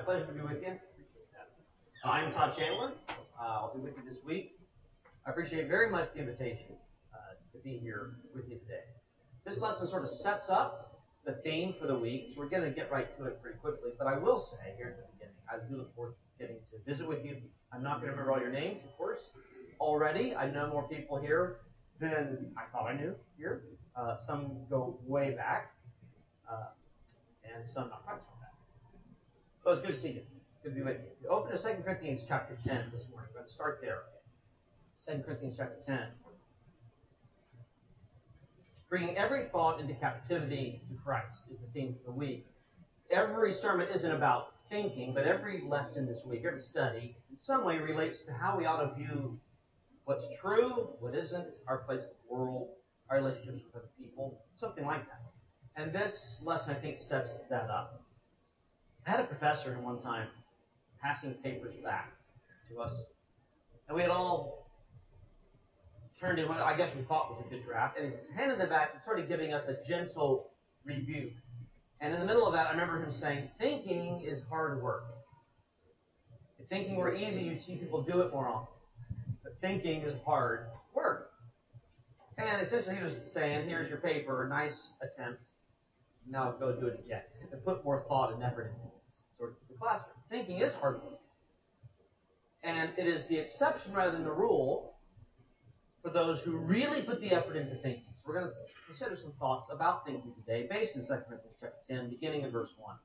pleasure to be with you. I'm Todd Chandler. I'll be with you this week. I appreciate very much the invitation to be here with you today. This lesson sort of sets up the theme for the week, so we're going to get right to it pretty quickly. But I will say here at the beginning, I do look forward to getting to visit with you. I'm not going to remember all your names, of course. Already, I know more people here than I thought I knew here. Some go way back, and some not quite so back. But it's good to see you. Good to be with you. Open to 2 Corinthians chapter 10 this morning. We're going to start there. 2 Corinthians chapter 10. Bringing every thought into captivity to Christ is the theme for the week. Every sermon isn't about thinking, but every lesson this week, every study, in some way relates to how we ought to view what's true, what isn't, our place in the world, our relationships with other people, something like that. And this lesson, I think, sets that up. I had a professor one time passing papers back to us, and we had all turned in what I guess we thought was a good draft, and he's handed them back and started giving us a gentle rebuke. And in the middle of that, I remember him saying, thinking is hard work. If thinking were easy, you'd see people do it more often. But thinking is hard work. And essentially he was saying, here's your paper, nice attempt. Now go do it again. And put more thought and effort into this sort of the classroom. Thinking is hard work. And it is the exception rather than the rule for those who really put the effort into thinking. So we're going to consider some thoughts about thinking today, based in 2 Corinthians chapter 10, beginning in verse 1.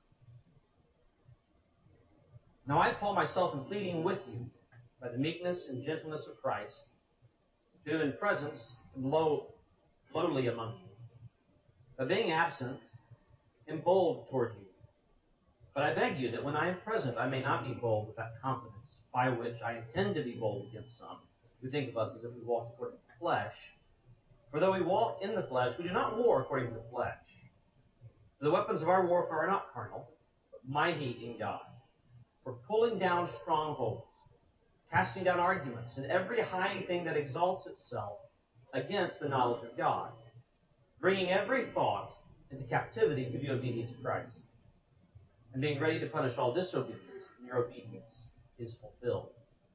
Now I, Paul, myself am pleading with you by the meekness and gentleness of Christ, who in presence am lowly among you, but being absent am bold toward you. But I beg you that when I am present, I may not be bold with that confidence by which I intend to be bold against some who think of us as if we walked according to the flesh. For though we walk in the flesh, we do not war according to the flesh. For the weapons of our warfare are not carnal, but mighty in God, for pulling down strongholds, casting down arguments, and every high thing that exalts itself against the knowledge of God, bringing every thought into captivity to the obedience of Christ, and being ready to punish all disobedience when your obedience is fulfilled.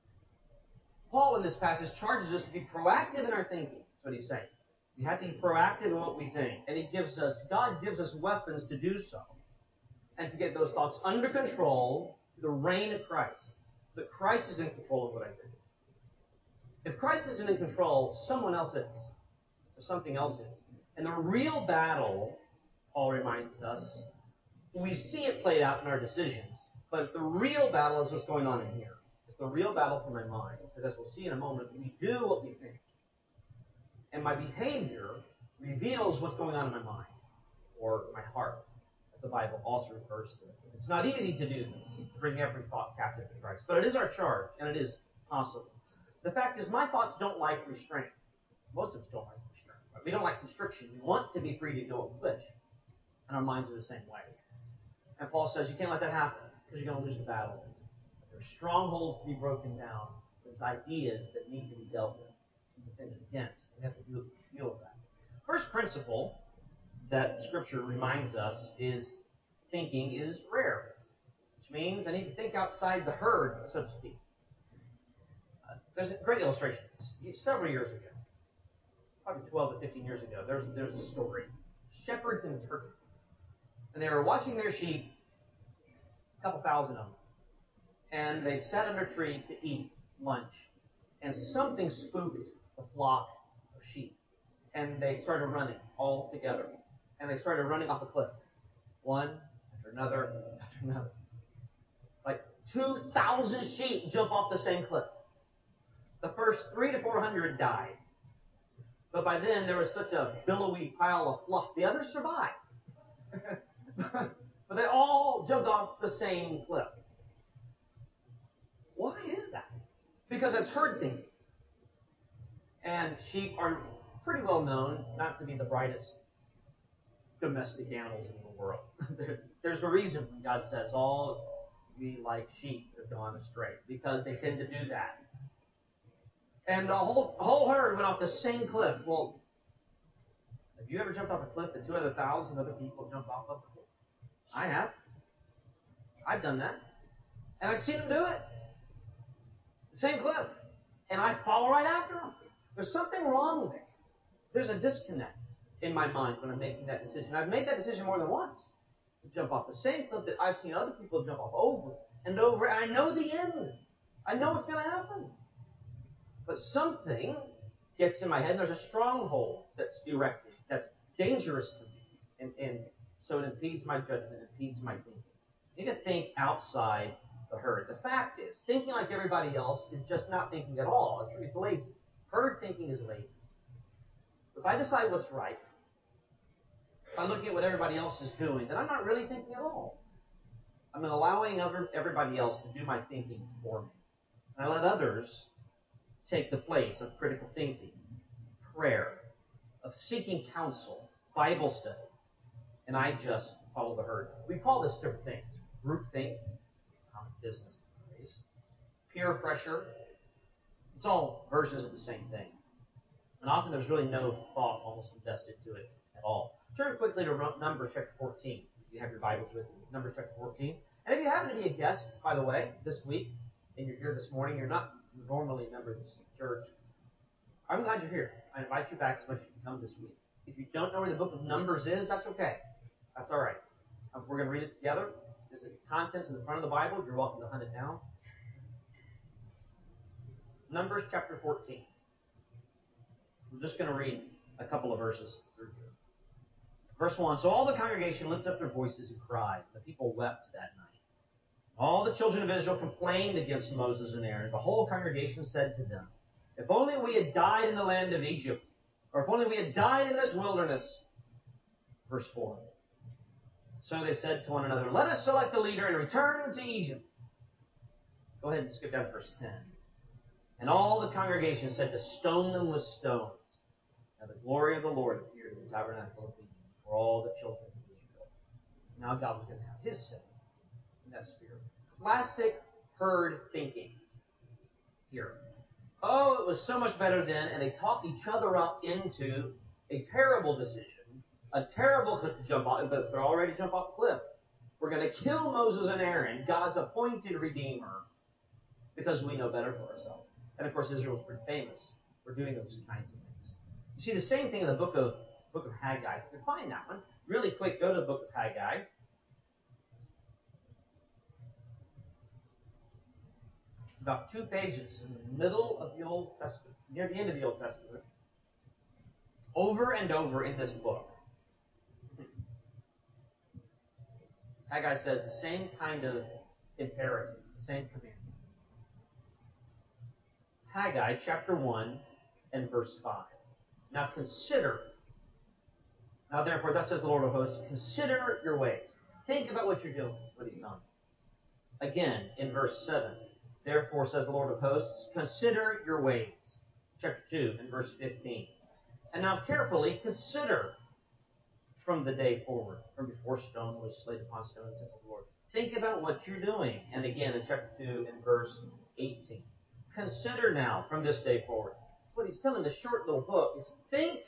Paul in this passage charges us to be proactive in our thinking. That's what he's saying. We have to be proactive in what we think. And God gives us weapons to do so. And to get those thoughts under control to the reign of Christ. So that Christ is in control of what I think. If Christ isn't in control, someone else is. Or something else is. And the real battle, Paul reminds us, we see it played out in our decisions, but the real battle is what's going on in here. It's the real battle for my mind. Because as we'll see in a moment, we do what we think. And my behavior reveals what's going on in my mind, or my heart, as the Bible also refers to it. It's not easy to do this, to bring every thought captive to Christ. But it is our charge, and it is possible. The fact is, my thoughts don't like restraint. Most of us don't like restraint. Right? We don't like constriction. We want to be free to do what we wish. And our minds are the same way. And Paul says you can't let that happen, because you're going to lose the battle. There's strongholds to be broken down. There's ideas that need to be dealt with and defended against. We have to deal with that. First principle that Scripture reminds us is thinking is rare, which means I need to think outside the herd, so to speak. There's a great illustration. Several years ago, probably 12 to 15 years ago, there's a story. Shepherds in Turkey. And they were watching their sheep, a couple thousand of them. And they sat under a tree to eat lunch. And something spooked the flock of sheep. And they started running all together. And they started running off a cliff. One after another after another. Like 2,000 sheep jump off the same cliff. The first 300 to 400 died. But by then there was such a billowy pile of fluff. The others survived. But they all jumped off the same cliff. Why is that? Because it's herd thinking. And sheep are pretty well known not to be the brightest domestic animals in the world. There's a reason when God says all we like sheep have gone astray. Because they tend to do that. And the whole herd went off the same cliff. Well, have you ever jumped off a cliff that 2,000 other people jumped off of before? I have. I've done that. And I've seen them do it. The same cliff. And I follow right after them. There's something wrong there. There's a disconnect in my mind when I'm making that decision. I've made that decision more than once. To jump off the same cliff that I've seen other people jump off over and over. And I know the end. I know what's going to happen. But something gets in my head, and there's a stronghold that's erected, that's dangerous to me. And so it impedes my judgment, impedes my thinking. You need to think outside the herd. The fact is, thinking like everybody else is just not thinking at all. It's lazy. Herd thinking is lazy. If I decide what's right, if I'm looking at what everybody else is doing, then I'm not really thinking at all. I'm allowing everybody else to do my thinking for me. And I let others take the place of critical thinking, prayer, of seeking counsel, Bible study. And I just follow the herd. We call this different things. Groupthink, it's a common business phrase. Peer pressure, it's all versions of the same thing. And often there's really no thought almost invested to it at all. Turn quickly to Numbers chapter 14, if you have your Bibles with you. Numbers chapter 14. And if you happen to be a guest, by the way, this week, and you're here this morning, you're not normally a member of this church, I'm glad you're here. I invite you back as much as you can come this week. If you don't know where the book of Numbers is, that's okay. That's all right. We're going to read it together. There's its contents in the front of the Bible. You're welcome to hunt it down. Numbers chapter 14. We're just going to read a couple of verses through here. Verse 1, so all the congregation lifted up their voices and cried. The people wept that night. All the children of Israel complained against Moses and Aaron. The whole congregation said to them, if only we had died in the land of Egypt, or if only we had died in this wilderness. Verse 4. So they said to one another, let us select a leader and return to Egypt. Go ahead and skip down to verse 10. And all the congregation said to stone them with stones. Now the glory of the Lord appeared in the tabernacle of meeting for all the children of Israel. Now God was going to have his say in that spirit. Classic herd thinking here. Oh, it was so much better then, and they talked each other up into a terrible decision, a terrible cliff to jump off, but they're already jump off the cliff. We're going to kill Moses and Aaron, God's appointed redeemer, because we know better for ourselves. And of course, Israel was pretty famous for doing those kinds of things. You see the same thing in the book of Haggai. If you can find that one, really quick, go to the book of Haggai. It's about 2 pages in the middle of the Old Testament, near the end of the Old Testament. Over and over in this book, Haggai says the same kind of imperative, the same command. Haggai chapter 1 and verse 5. Now consider. Now therefore, thus says the Lord of hosts, consider your ways. Think about what you're doing, is what he's telling you. Again, in verse 7. Therefore, says the Lord of hosts, consider your ways. Chapter 2 and verse 15. And now carefully consider from the day forward, from before stone was laid upon stone in the temple of the Lord. Think about what you're doing. And again, in chapter 2 and verse 18. Consider now from this day forward. What he's telling this short little book is think.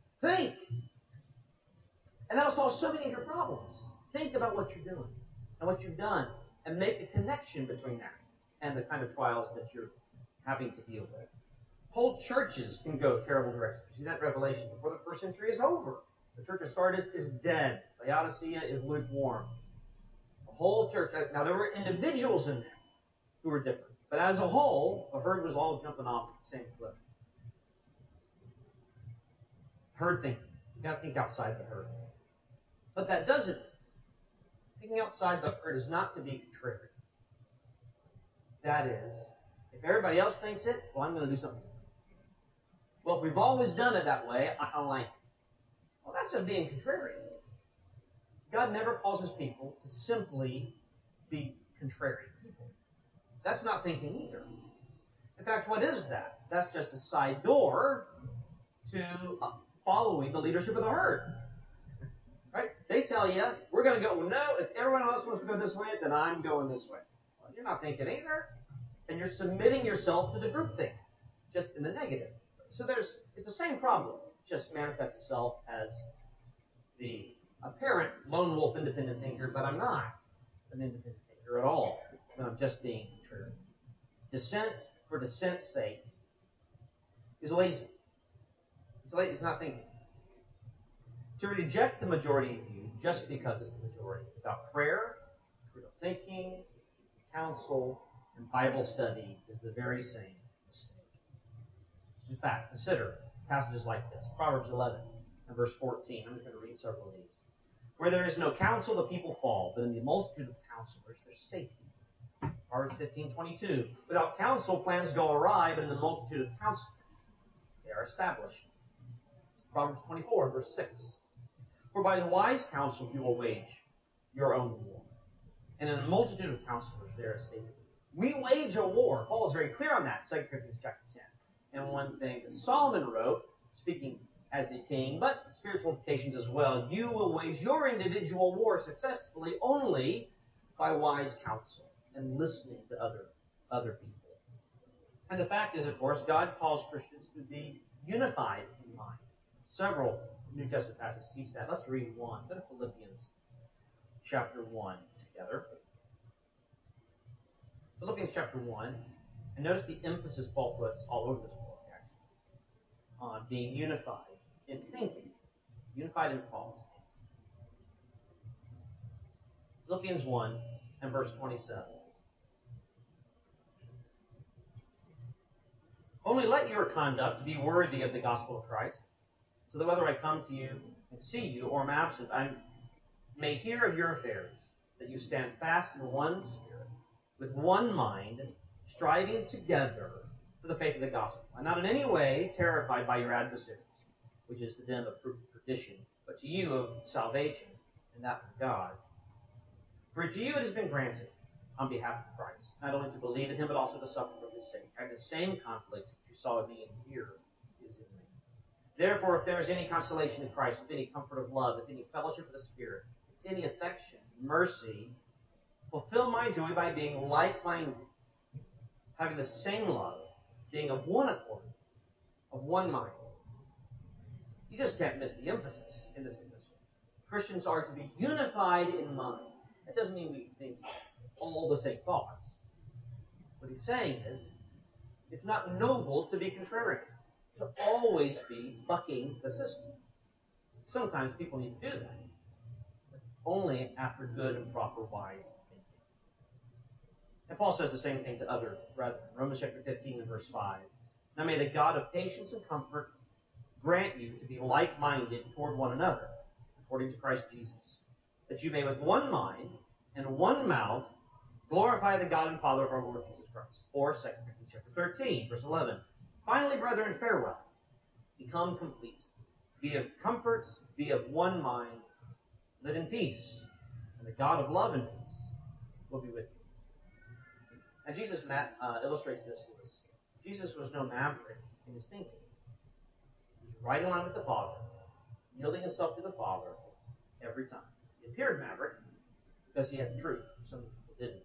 And that'll solve so many of your problems. Think about what you're doing and what you've done and make a connection between that and the kind of trials that you're having to deal with. Whole churches can go terrible directions. You see that in Revelation. Before the first century is over, the church of Sardis is dead. Laodicea is lukewarm. The whole church. Now, there were individuals in there who were different. But as a whole, the herd was all jumping off the same cliff. Herd thinking. You've got to think outside the herd. But that doesn't. Thinking outside the herd is not to be contrary. That is, if everybody else thinks it, well, I'm going to do something. Well, if we've always done it that way, I don't like it. Well, that's just being contrary. God never calls his people to simply be contrary people. That's not thinking either. In fact, what is that? That's just a side door to following the leadership of the herd. Right? They tell you, we're going to go, well, no, if everyone else wants to go this way, then I'm going this way. Well, you're not thinking either. And you're submitting yourself to the groupthink, just in the negative. So it's the same problem, just manifests itself as the apparent lone wolf independent thinker, but I'm not an independent thinker at all. when I'm just being contrary. Dissent for dissent's sake is lazy. It's not thinking. To reject the majority view just because it's the majority, without prayer, critical thinking, counsel, and Bible study, is the very same mistake. In fact, consider passages like this. Proverbs 11 and verse 14. I'm just going to read several of these. Where there is no counsel, the people fall, but in the multitude of counselors, there's safety. Proverbs 15:22. Without counsel, plans go awry, but in the multitude of counselors, they are established. Proverbs 24, verse 6. For by wise counsel you will wage your own war, and in a multitude of counselors there is safety. We wage a war. Paul is very clear on that, 2 Corinthians chapter 10. And one thing that Solomon wrote, speaking as the king, but spiritual implications as well, you will wage your individual war successfully only by wise counsel and listening to other people. And the fact is, of course, God calls Christians to be unified in mind. Several New Testament passages teach that. Let's read one. Go to Philippians chapter 1 together. Philippians chapter 1. And notice the emphasis Paul puts all over this book, actually, on being unified in thinking, unified in thought. Philippians 1 and verse 27. Only let your conduct be worthy of the gospel of Christ, so that whether I come to you and see you or am absent, I may hear of your affairs, that you stand fast in one spirit, with one mind, striving together for the faith of the gospel. I'm not in any way terrified by your adversaries, which is to them a proof of perdition, but to you of salvation, and that from God. For to you it has been granted, on behalf of Christ, not only to believe in him, but also to suffer for his sake. Having the same conflict which you saw in me and here is in me. Therefore, if there is any consolation in Christ, if any comfort of love, if any fellowship of the Spirit, if any affection, mercy, fulfill my joy by being like-minded, having the same love, being of one accord, of one mind. You just can't miss the emphasis in this epistle. Christians are to be unified in mind. That doesn't mean we think all the same thoughts. What he's saying is, it's not noble to be contrarian, to always be bucking the system. Sometimes people need to do that, but only after good and proper wise thinking. And Paul says the same thing to other brethren. Romans chapter 15 and verse 5. Now may the God of patience and comfort grant you to be like-minded toward one another, according to Christ Jesus, that you may with one mind and one mouth glorify the God and Father of our Lord Jesus Christ. Or 2 Corinthians chapter 13, verse 11. Finally, brethren, farewell. Become complete. Be of comfort, be of one mind, live in peace, and the God of love and peace will be with you. And Jesus illustrates this to us. Jesus was no maverick in his thinking. He was right in line with the Father, yielding himself to the Father every time. He appeared maverick because he had the truth. Some people didn't.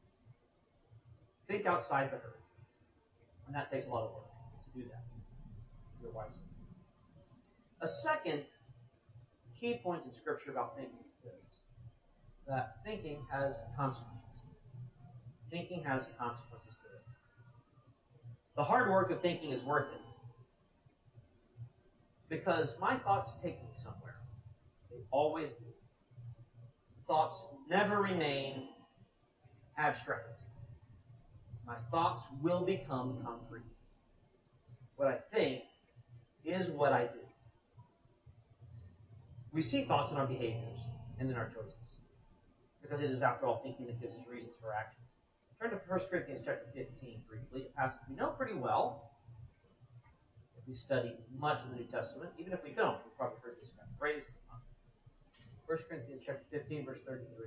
Think outside the herd. And that takes a lot of work to do that. To your wisely. A second key point in Scripture about thinking is this: that thinking has consequences. Thinking has consequences to it. The hard work of thinking is worth it, because my thoughts take me somewhere. They always do. Thoughts never remain abstract. My thoughts will become concrete. What I think is what I do. We see thoughts in our behaviors and in our choices, because it is, after all, thinking that gives us reasons for actions. Turn to 1 Corinthians chapter 15 briefly, a passage we know pretty well. If we study much of the New Testament, even if we don't, we've probably heard this kind of phrase. 1 Corinthians chapter 15, verse 33.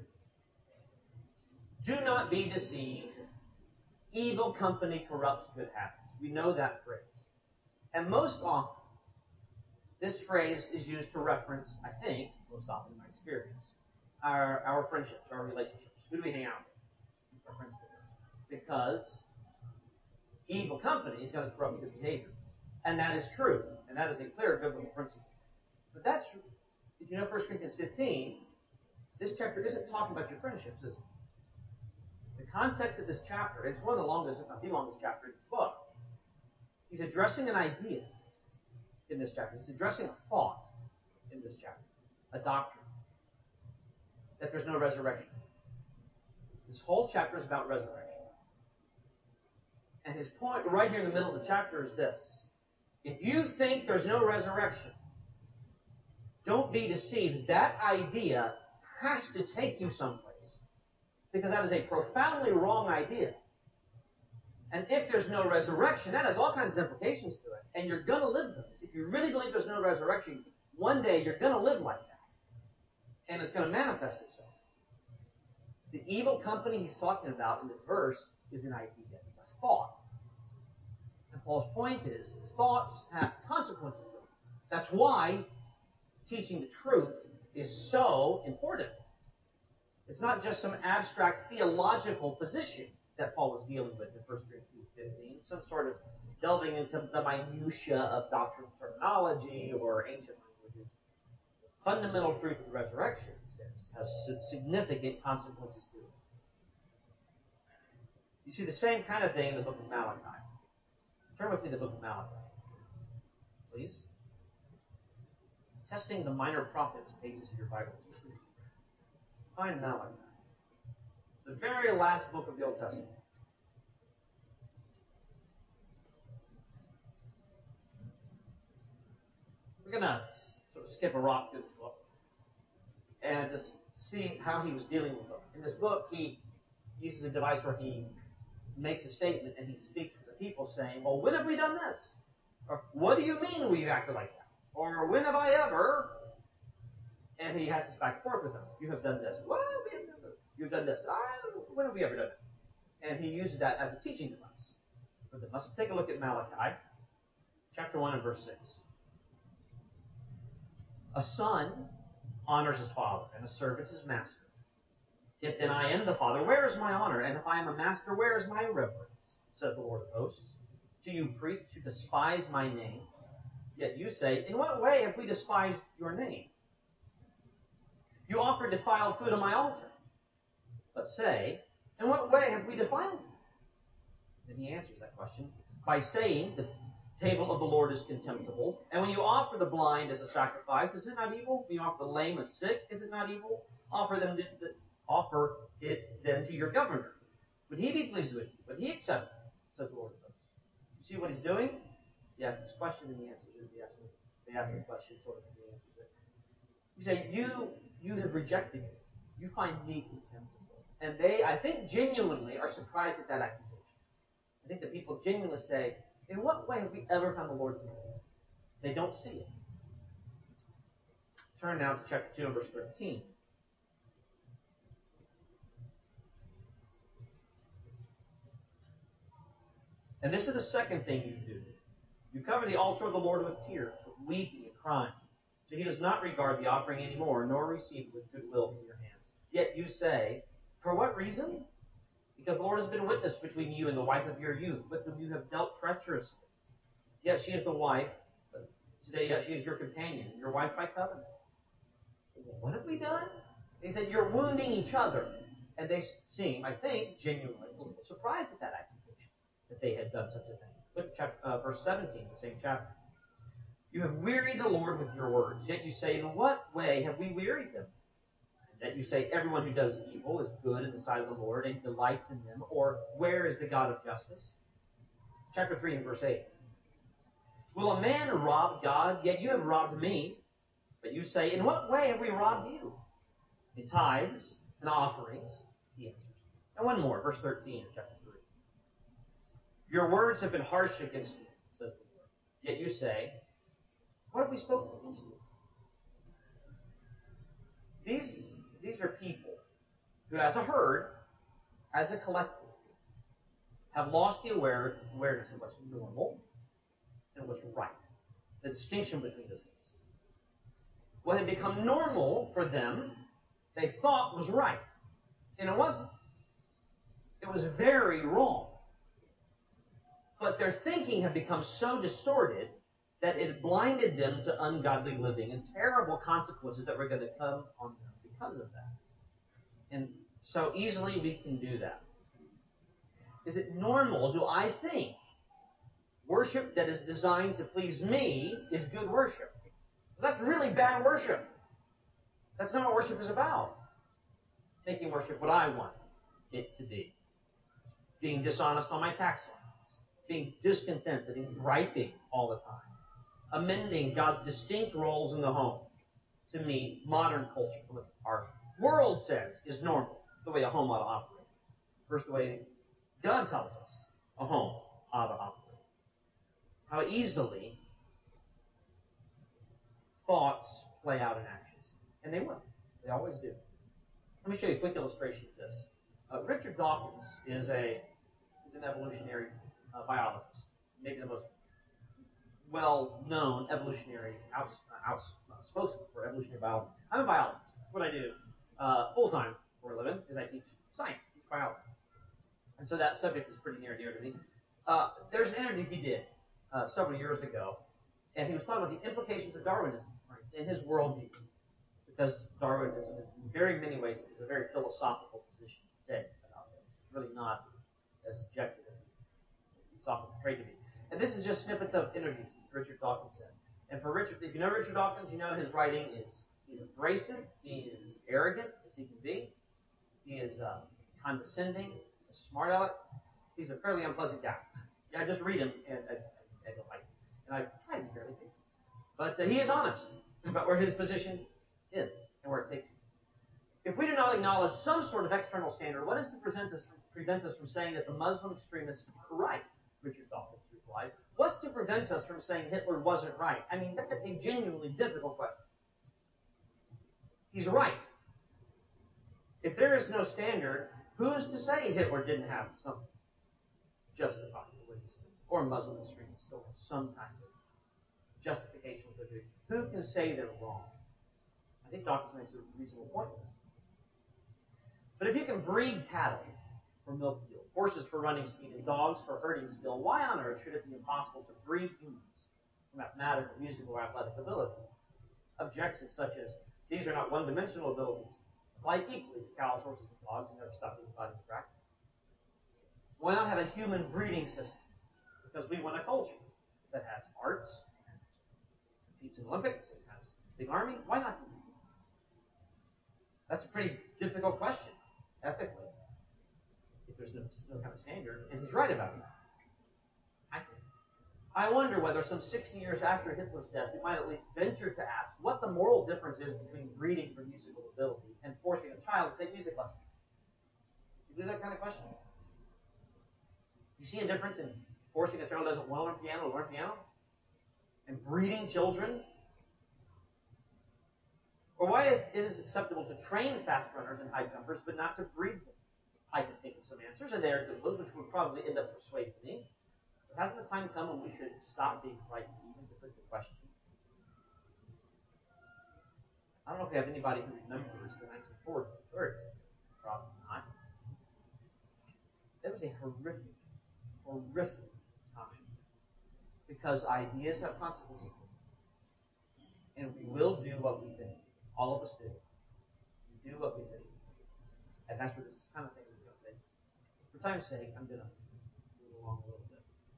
Do not be deceived. Evil company corrupts good habits. We know that phrase. And most often, this phrase is used to reference, I think, most often in my experience, our friendships, our relationships. Who do we hang out with? Our friends. Because evil company is going to corrupt good behavior. And that is true. And that is a clear biblical principle. But that's true. If you know 1 Corinthians 15, this chapter isn't talking about your friendships, is it? The context of this chapter, it's one of the longest, if not the longest chapter in this book. He's addressing an idea in this chapter. He's addressing a thought in this chapter, a doctrine, that there's no resurrection. This whole chapter is about resurrection. And his point right here in the middle of the chapter is this. If you think there's no resurrection, don't be deceived. That idea has to take you someplace. Because that is a profoundly wrong idea. And if there's no resurrection, that has all kinds of implications to it. And you're going to live those. If you really believe there's no resurrection, one day you're going to live like that. And it's going to manifest itself. The evil company he's talking about in this verse is an idea. It's a thought. And Paul's point is, thoughts have consequences to them. That's why teaching the truth is so important. It's not just some abstract theological position that Paul was dealing with in 1 Corinthians 15, some sort of delving into the minutiae of doctrinal terminology or ancient languages. The fundamental truth of the resurrection, he says, has significant consequences to it. You see the same kind of thing in the book of Malachi. Turn with me to the book of Malachi, please. Testing the minor prophets pages of your Bible. Find Malachi, the very last book of the Old Testament. We're going to sort of skip a rock through this book and just see how he was dealing with them. In this book, he uses a device where he makes a statement and he speaks to the people saying, well, when have we done this? Or, what do you mean we've acted like that? Or, when have I ever? And he has this back and forth with them. You have done this. Well, we have done this. You've done this. When have we ever done it? And he uses that as a teaching device for them. Let's take a look at Malachi, chapter 1 and verse 6. A son honors his father, and a servant his master. If then I am the father, where is my honor? And if I am a master, where is my reverence? Says the Lord of hosts. To you priests who despise my name, yet you say, in what way have we despised your name? You offer defiled food on my altar. But say, in what way have we defiled you? Then he answers that question by saying, the table of the Lord is contemptible. And when you offer the blind as a sacrifice, is it not evil? When you offer the lame and sick, is it not evil? Offer it then to your governor. Would he be pleased with you? Would he accept it? Says the Lord of hosts. You see what he's doing? He asks this question and he answers it. They ask the question sort of and he answers it. He says, you have rejected me. You find me contemptible. And they, I think, genuinely are surprised at that accusation. I think that people genuinely say, in what way have we ever found the Lord contemptible? They don't see it. Turn now to chapter 2 and verse 13. And this is the second thing you do. You cover the altar of the Lord with tears, with weeping and crying. So he does not regard the offering anymore, nor receive it with goodwill from your hands. Yet you say, for what reason? Because the Lord has been witness between you and the wife of your youth, with whom you have dealt treacherously. Yet she is the wife, today yet she is your companion, your wife by covenant. Well, what have we done? He said, you're wounding each other. And they seem, I think, genuinely a little surprised at that accusation, that they had done such a thing. Look at verse 17, the same chapter. You have wearied the Lord with your words, yet you say, in what way have we wearied him? That you say, everyone who does evil is good in the sight of the Lord and delights in them, or where is the God of justice? Chapter 3 and verse 8. Will a man rob God? Yet you have robbed me. But you say, in what way have we robbed you? In tithes and offerings, he answers. And one more, verse 13 of chapter 3. Your words have been harsh against me, says the Lord. Yet you say, what have we spoken against you? These are people who, as a herd, as a collective, have lost the awareness of what's normal and what's right. The distinction between those things. What had become normal for them, they thought was right. And it wasn't. It was very wrong. But their thinking had become so distorted that it blinded them to ungodly living and terrible consequences that were going to come on them because of that. And so easily we can do that. Is it normal? Do I think worship that is designed to please me is good worship? That's really bad worship. That's not what worship is about. Making worship what I want it to be. Being dishonest on my tax lines. Being discontented and griping all the time. Amending God's distinct roles in the home to meet modern culture, what our world says is normal, the way a home ought to operate. First, the way God tells us a home ought to operate. How easily thoughts play out in actions. And they will. They always do. Let me show you a quick illustration of this. Richard Dawkins is an evolutionary biologist, maybe the most well-known evolutionary spokesman for evolutionary biology. I'm a biologist. That's what I do full-time for a living, is I teach science, teach biology. And so that subject is pretty near and dear to me. There's an interview he did several years ago, and he was talking about the implications of Darwinism in his worldview, because Darwinism, in very many ways, is a very philosophical position to take about things. It's really not as objective as it's often portrayed to be. And this is just snippets of interviews that Richard Dawkins said. And for Richard, if you know Richard Dawkins, you know his writing he's abrasive, he is arrogant as he can be, he is condescending, he's a smart aleck, he's a fairly unpleasant guy. Yeah, I just read him and I don't like him. And I try to be fairly patient. But he is honest about where his position is and where it takes you. If we do not acknowledge some sort of external standard, what is to prevent us from saying that the Muslim extremists are right? Richard Dawkins replied. What's to prevent us from saying Hitler wasn't right? I mean, that's a genuinely difficult question. He's right. If there is no standard, who's to say Hitler didn't have something justified what he's doing? Or Muslim extremists still have some kind of justification for doing. Who can say they're wrong? I think Dawkins makes a reasonable point. But if you can breed cattle for milk yield, horses for running speed, and dogs for herding skill, why on earth should it be impossible to breed humans for mathematical, musical, or athletic ability? Objections such as, these are not one-dimensional abilities, apply equally to cows, horses, and dogs, and never stop being applied in practice. Why not have a human breeding system? Because we want a culture that has arts, competes in Olympics, and has a big army. Why not do that? That's a pretty difficult question, ethically, if there's no kind of standard, and he's right about that. I think. I wonder whether some 60 years after Hitler's death, we might at least venture to ask what the moral difference is between breeding for musical ability and forcing a child to take music lessons. You do that kind of question? You see a difference in forcing a child who doesn't want to learn piano, and breeding children? Or why it is acceptable to train fast runners and high jumpers, but not to breed them? I can think of some answers, and there are good ones, which would probably end up persuading me. But hasn't the time come when we should stop being frightened even to put the question? I don't know if we have anybody who remembers the 1940s and 30s. Probably not. It was a horrific, horrific time. Because ideas have consequences to them. And we will do what we think. All of us do. We do what we think. And that's where this kind of thing is going to take us. For time's sake, I'm going to move along a little bit.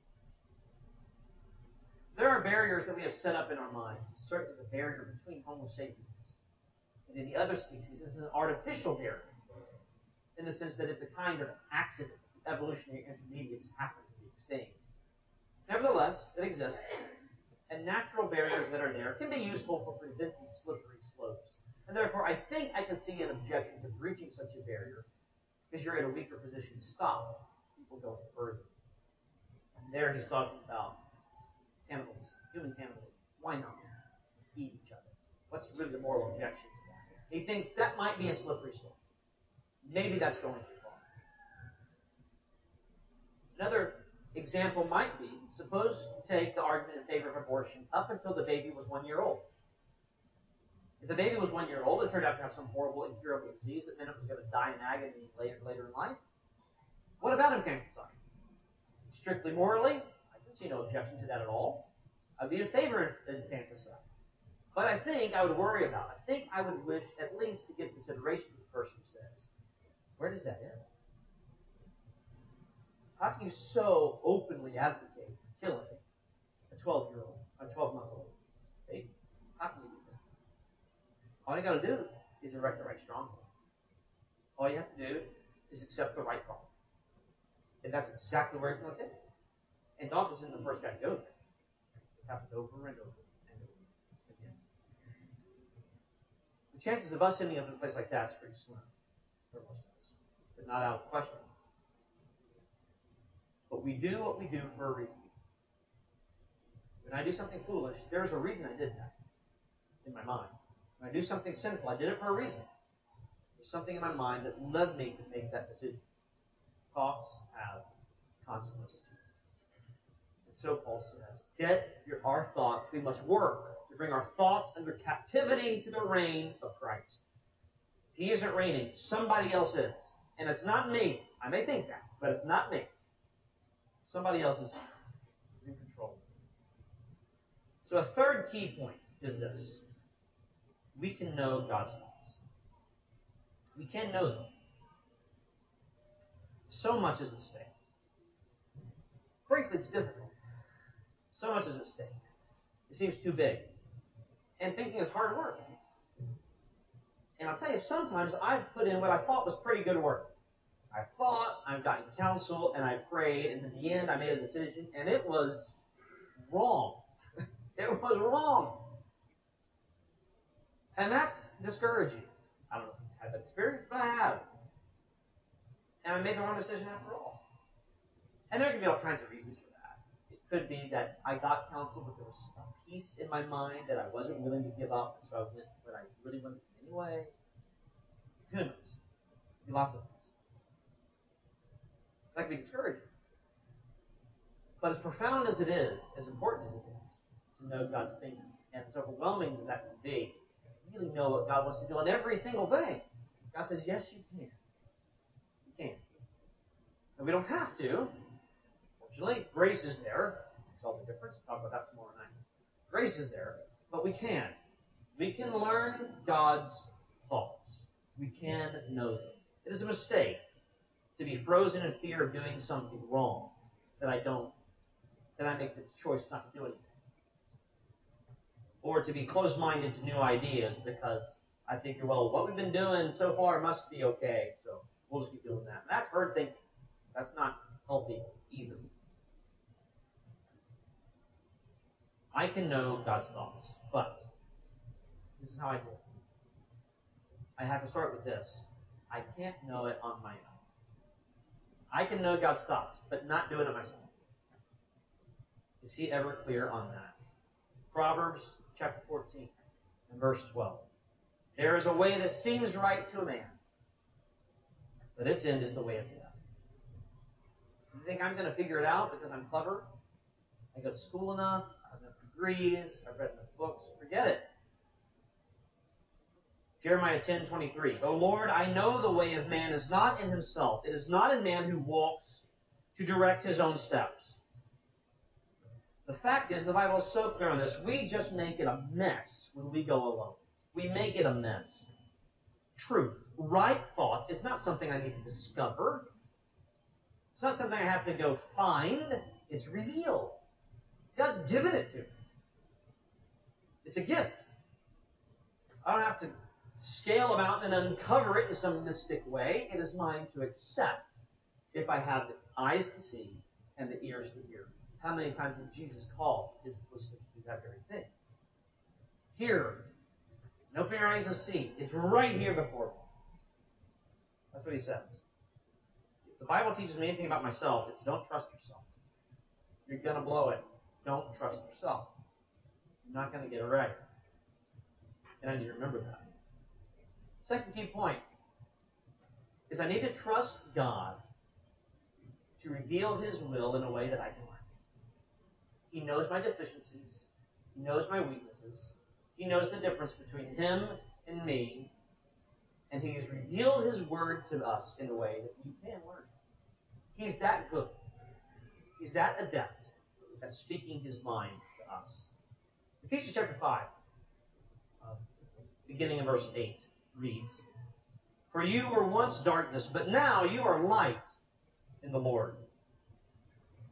There are barriers that we have set up in our minds. Certainly the barrier between Homo sapiens and any other species is an artificial barrier, in the sense that it's a kind of accident. The evolutionary intermediates happen to be extinct. Nevertheless, it exists, and natural barriers that are there can be useful for preventing slippery slopes. And therefore, I think I can see an objection to breaching such a barrier, because you're in a weaker position to stop people going further. And there he's talking about cannibalism, human cannibalism. Why not eat each other? What's really the moral objection to that? He thinks that might be a slippery slope. Maybe that's going too far. Another example might be, suppose you take the argument in favor of abortion up until the baby was 1 year old. If the baby was 1 year old and turned out to have some horrible, incurable disease that meant it was going to die in agony later in life, what about infanticide? Strictly morally, I can see no objection to that at all. I'd be in favor of infanticide. But I think I would worry about it. I think I would wish at least to give consideration to the person who says, where does that end? How can you so openly advocate killing a 12-year-old, a 12-month-old baby? How can you do that? All you got to do is erect the right stronghold. All you have to do is accept the right thought. And that's exactly where it's going to take you. And Dawkins isn't the first guy to go there. It's happened over and over and over again. The chances of us ending up in a place like that is pretty slim for most of us, but not out of question. But we do what we do for a reason. When I do something foolish, there's a reason I did that in my mind. When I do something sinful, I did it for a reason. There's something in my mind that led me to make that decision. Thoughts have consequences to them. And so Paul says, our thoughts, we must work to bring our thoughts under captivity to the reign of Christ. If he isn't reigning, somebody else is. And it's not me. I may think that, but it's not me. Somebody else is in control. So a third key point is this. We can know God's thoughts. We can know them. So much is at stake. Frankly, it's difficult. So much is at stake. It seems too big. And thinking is hard work. And I'll tell you, sometimes I've put in what I thought was pretty good work. I thought, I've gotten counsel, and I prayed, and in the end I made a decision, and it was wrong. It was wrong. And that's discouraging. I don't know if you've had that experience, but I have. And I made the wrong decision after all. And there can be all kinds of reasons for that. It could be that I got counsel, but there was a piece in my mind that I wasn't willing to give up, and so I went, but I really went anyway. Who knows? There'll be lots of things. That can be discouraging. But as profound as it is, as important as it is, to know God's thinking, and as overwhelming as that can be, to really know what God wants to do on every single thing, God says, yes, you can. You can. And we don't have to. Fortunately, grace is there. Makes all the difference. Talk about that tomorrow night. Grace is there, but we can. We can learn God's thoughts. We can know them. It is a mistake to be frozen in fear of doing something wrong that I make this choice not to do anything. Or to be closed-minded to new ideas because I think, well, what we've been doing so far must be okay, so we'll just keep doing that. And that's hard thinking. That's not healthy either. I can know God's thoughts, but this is how I do it. I have to start with this. I can't know it on my own. I can know God's thoughts, but not doing it myself. Is he ever clear on that? Proverbs chapter 14 and verse 12. There is a way that seems right to a man, but its end is the way of death. You think I'm going to figure it out because I'm clever? I go to school enough, I have enough degrees, I've read enough books. Forget it. Jeremiah 10:23. O Lord, I know the way of man is not in himself. It is not in man who walks to direct his own steps. The fact is, the Bible is so clear on this, we just make it a mess when we go alone. We make it a mess. Truth, right thought is not something I need to discover. It's not something I have to go find. It's revealed. God's given it to me. It's a gift. I don't have to scale a mountain and uncover it in some mystic way. It is mine to accept if I have the eyes to see and the ears to hear. How many times did Jesus call his listeners to do that very thing? Hear. And open your eyes and see. It's right here before me. That's what he says. If the Bible teaches me anything about myself, it's don't trust yourself. You're going to blow it. Don't trust yourself. You're not going to get it right. And I need to remember that. Second key point is I need to trust God to reveal his will in a way that I can learn. He knows my deficiencies. He knows my weaknesses. He knows the difference between him and me. And he has revealed his word to us in a way that we can learn. He's that good. He's that adept at speaking his mind to us. Ephesians chapter 5, beginning in verse 8, reads, For you were once darkness, but now you are light in the Lord.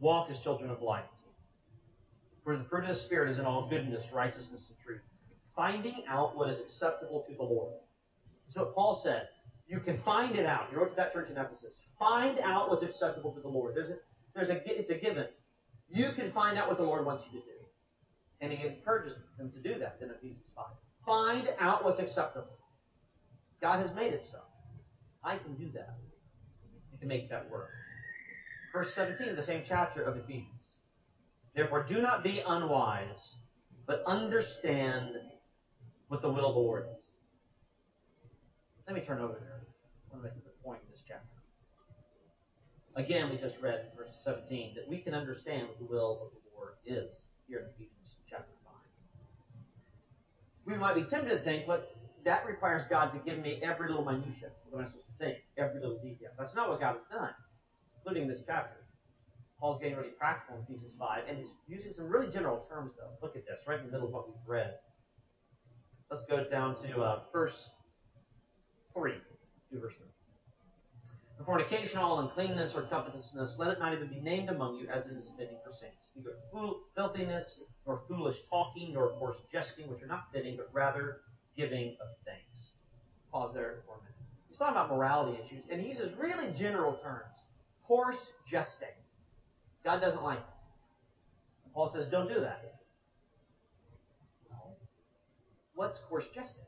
Walk as children of light. For the fruit of the Spirit is in all goodness, righteousness, and truth. Finding out what is acceptable to the Lord. That's what Paul said. You can find it out. He wrote to that church in Ephesus. Find out what's acceptable to the Lord. It's a given. You can find out what the Lord wants you to do. And he encourages them to do that in Ephesians 5. Find out what's acceptable. God has made it so. I can do that. You can make that work. Verse 17, the same chapter of Ephesians. Therefore, do not be unwise, but understand what the will of the Lord is. Let me turn over there. I want to make a point in this chapter. Again, we just read verse 17, that we can understand what the will of the Lord is here in Ephesians chapter 5. We might be tempted to think, but that requires God to give me every little minutia. What am I supposed to think? Every little detail. That's not what God has done, including this chapter. Paul's getting really practical in Ephesians 5, and he's using some really general terms, though. Look at this, right in the middle of what we've read. Let's go down to verse 3. Let's do verse 3. For fornication, all uncleanness or covetousness, let it not even be named among you as it is fitting for saints. Neither filthiness, nor foolish talking, nor coarse jesting, which are not fitting, but rather giving of thanks. Pause there for a minute. He's talking about morality issues, and he uses really general terms. Coarse jesting. God doesn't like it. Paul says, don't do that. What's coarse jesting?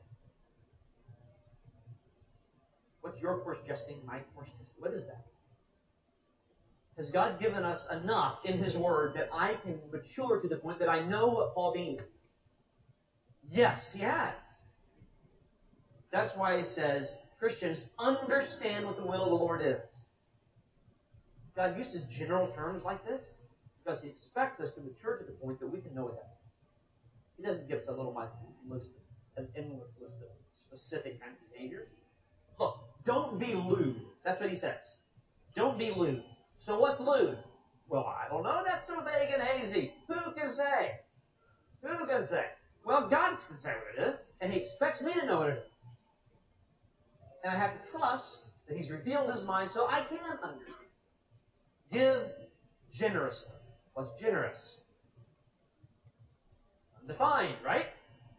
What's your coarse jesting, my coarse jesting? What is that? Has God given us enough in His Word that I can mature to the point that I know what Paul means? Yes, He has. That's why He says, Christians, understand what the will of the Lord is. God uses general terms like this because He expects us to mature to the point that we can know what that is. He doesn't give us a little list, an endless list of specific kind of behaviors. Look, don't be lewd. That's what He says. Don't be lewd. So what's lewd? Well, I don't know. That's so vague and hazy. Who can say? Who can say? Well, God can say what it is, and He expects me to know what it is. And I have to trust that He's revealed His mind so I can understand. Give generously. What's generous? Undefined, right?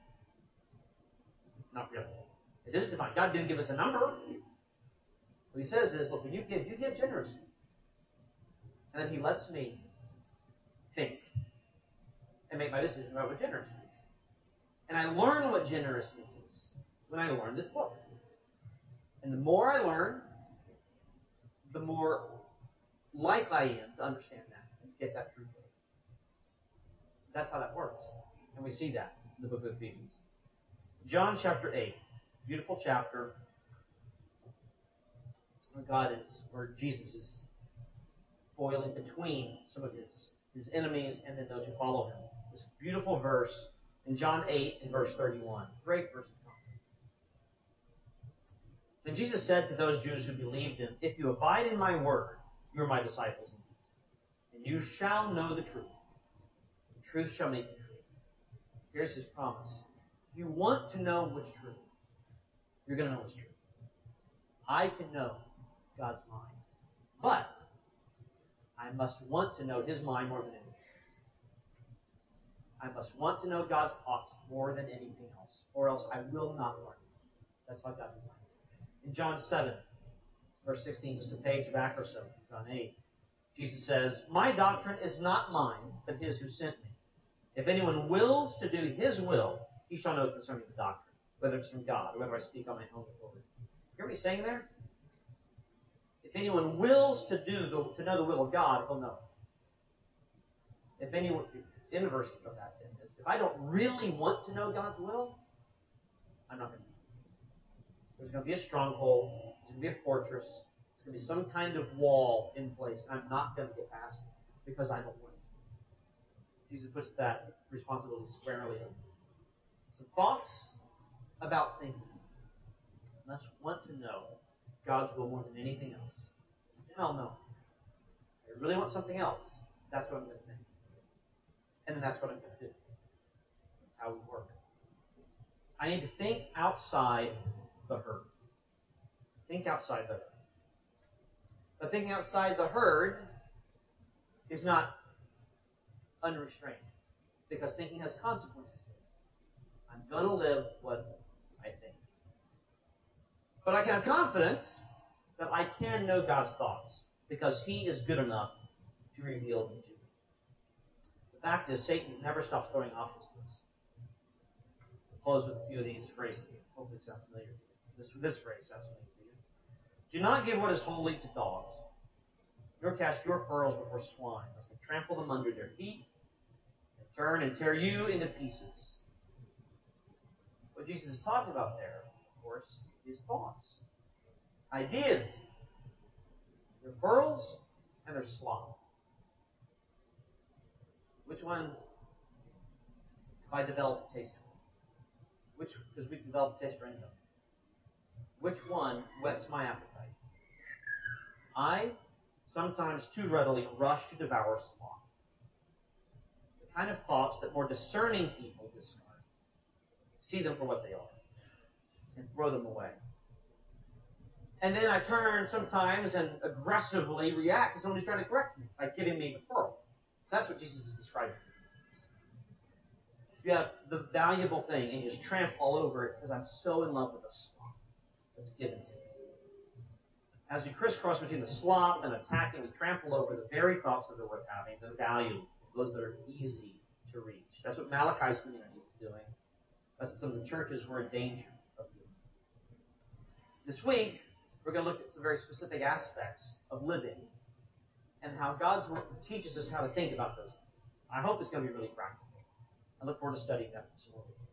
Not really. It is defined. God didn't give us a number. What He says is, look, when you give generously. And then He lets me think and make my decision about what generous means. And I learn what generous means when I learn this book. And the more I learn, the more likely I am to understand that and get that truth. That's how that works. And we see that in the book of Ephesians. John chapter 8, beautiful chapter where Jesus is foiling between some of his enemies and then those who follow him. This beautiful verse in John 8 and verse 31. Great verse. Then Jesus said to those Jews who believed him, if you abide in my word, you are my disciples indeed. And you shall know the truth. The truth shall make you free. Here's his promise. If you want to know what's true, you're going to know what's true. I can know God's mind. But I must want to know his mind more than anything else. I must want to know God's thoughts more than anything else, or else I will not learn. That's how God designed it. In John 7, verse 16, just a page back or so, John 8, Jesus says, my doctrine is not mine, but his who sent me. If anyone wills to do his will, he shall know concerning the doctrine, whether it's from God or whether I speak on my own authority. You hear what he's saying there? If anyone wills to know the will of God, he'll know. If anyone, inverse of that is, if I don't really want to know God's will, I'm not going to know. There's going to be a stronghold. There's going to be a fortress. There's going to be some kind of wall in place, and I'm not going to get past it because I don't want to. Jesus puts that responsibility squarely in. Some thoughts about thinking. I must want to know God's will more than anything else. Then I'll know. If I really want something else, that's what I'm going to think. And then that's what I'm going to do. That's how we work. I need to think outside the herd. Think outside the herd. But thinking outside the herd is not unrestrained, because thinking has consequences. I'm going to live what I think. But I can have confidence that I can know God's thoughts, because He is good enough to reveal them to me. The fact is, Satan never stops throwing options to us. I'll close with a few of these phrases. Hopefully it sounds familiar to you. This phrase sounds familiar to you. Do not give what is holy to dogs, nor cast your pearls before swine, lest they trample them under their feet, and turn and tear you into pieces. What Jesus is talking about there, of course, is thoughts, ideas. They're pearls and they're slop. Which one have I developed a taste for? Because we've developed a taste for anything. Which one whets my appetite? I sometimes too readily rush to devour slop. The kind of thoughts that more discerning people discard. See them for what they are. And throw them away. And then I turn sometimes and aggressively react to someone who's trying to correct me by giving me the pearl. That's what Jesus is describing. You have the valuable thing and you just tramp all over it because I'm so in love with the slop that's given to me. As we crisscross between the slop and attacking, we trample over the very thoughts that are worth having, the value, those that are easy to reach. That's what Malachi's community was doing. That's what some of the churches were in danger of doing. This week, we're going to look at some very specific aspects of living and how God's Word teaches us how to think about those things. I hope it's going to be really practical. I look forward to studying that some more.